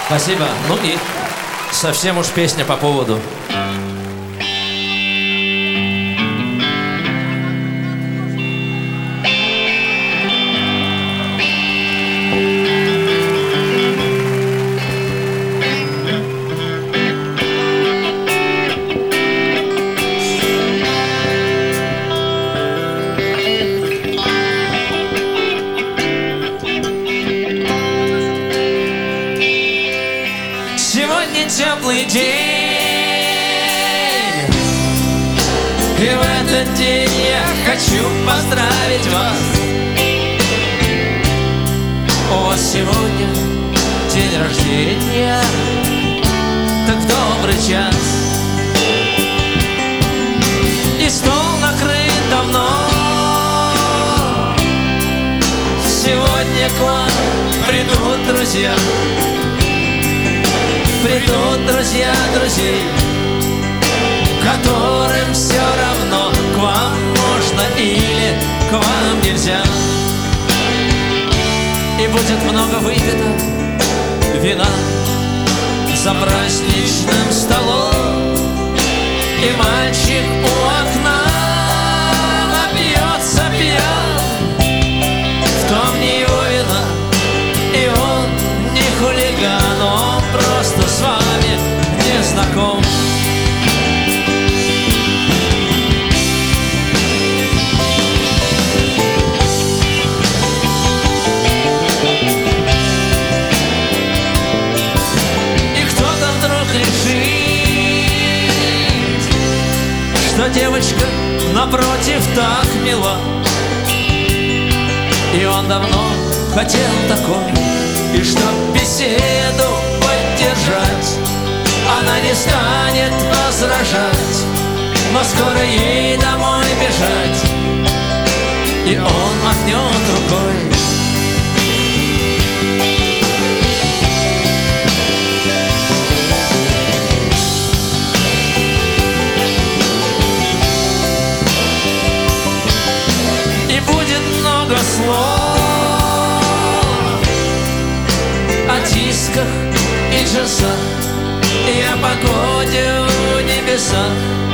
Спасибо. Ну и совсем уж песня по поводу. Сегодня теплый день, и в этот день я хочу поздравить вас. У вас сегодня день рождения, так добрый час. И стол накрыт давно. Сегодня к вам придут друзья. Придут друзья друзей, которым все равно, к вам можно или к вам нельзя. И будет много выпито вина за праздничным столом, и мальчик у окна напьется пьян. В том не его вина, и он не хулиган, он просто с вами не знаком. И кто-то вдруг решит, что девочка напротив так мила, и он давно хотел такой, и чтоб беседу поддержать, она не станет возражать, но скоро ей домой бежать, и он махнет рукой. И будет много слов о дисках и часах, и о погоде в небесах.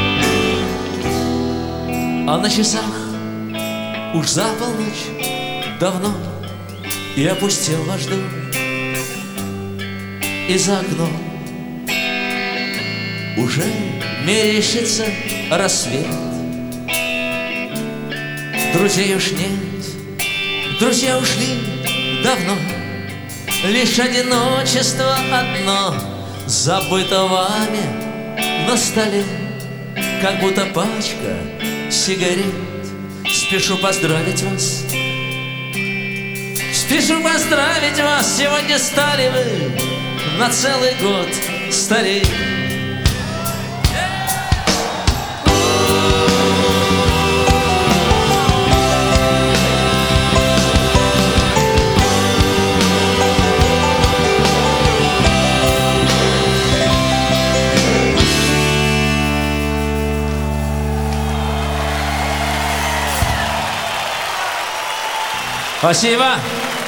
А на часах уж за полночь давно, и опустел ваш дом, и за окном уже мерещится рассвет. Друзей уж нет, друзья ушли давно, лишь одиночество одно забыто вами на столе, как будто пачка сигарет. Спешу поздравить вас, спешу поздравить вас, сегодня стали вы на целый год старей. Спасибо.